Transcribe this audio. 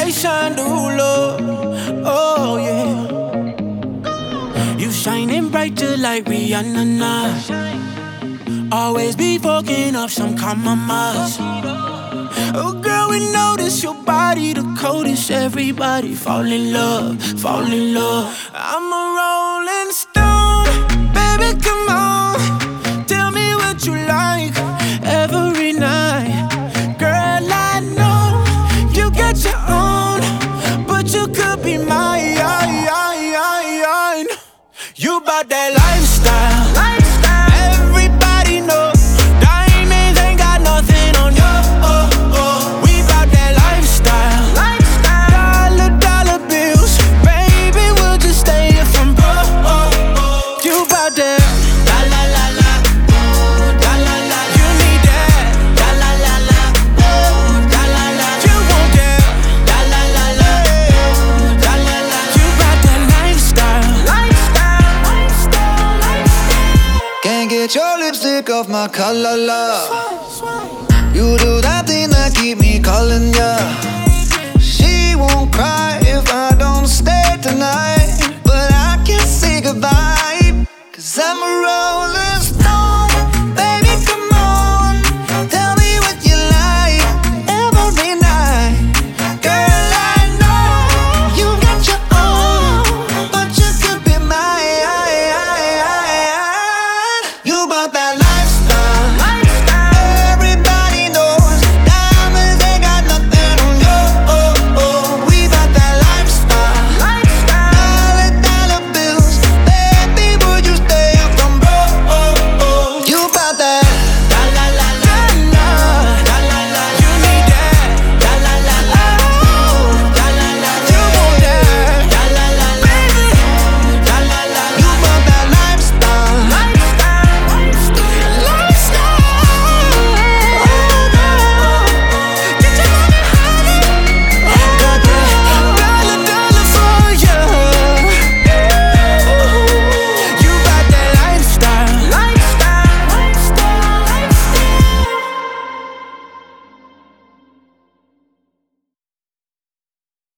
inspiration to love. Oh yeah, you shining bright just like Rihanna now. Always be fucking up some compromise. Oh girl, we notice your body the coldest. Everybody fall in love, fall in love. I'm a rolling stone, baby, come on. Tell me what you like every night. Girl, I know you got your own, but you could be mine. You bout that lifestyle. Everybody know diamonds ain't got nothing on you. We bout that lifestyle. Dollar bills, baby, we'll just stay here from broke. You bout that la la la la, la la la. You need that la la la la, la la la. You want that la la la la, la la la. You bout that lifestyle. Can't get your lipstick off my collar, love. You do that thing that keep me calling ya.